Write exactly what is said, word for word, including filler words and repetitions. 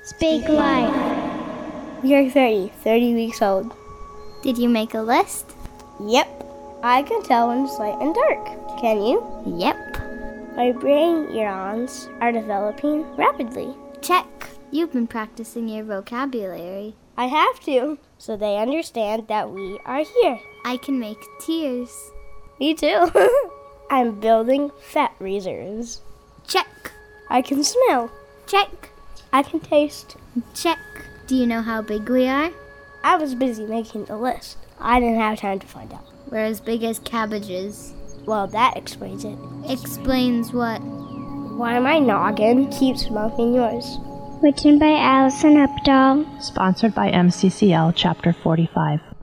Speak life. We are thirty, thirty weeks old. Did you make a list? Yep. I can tell when it's light and dark. Can you? Yep. My brain neurons are developing rapidly. Check. You've been practicing your vocabulary. I have to, so they understand that we are here. I can make tears. Me too. I'm building fat reserves. Check. I can smell. Check. I can taste. Check. Do you know how big we are? I was busy making the list. I didn't have time to find out. We're as big as cabbages. Well, that explains it. Explains what? Why my noggin keeps smoking yours. Written by Allison Updahl. Sponsored by M C C L Chapter forty-five.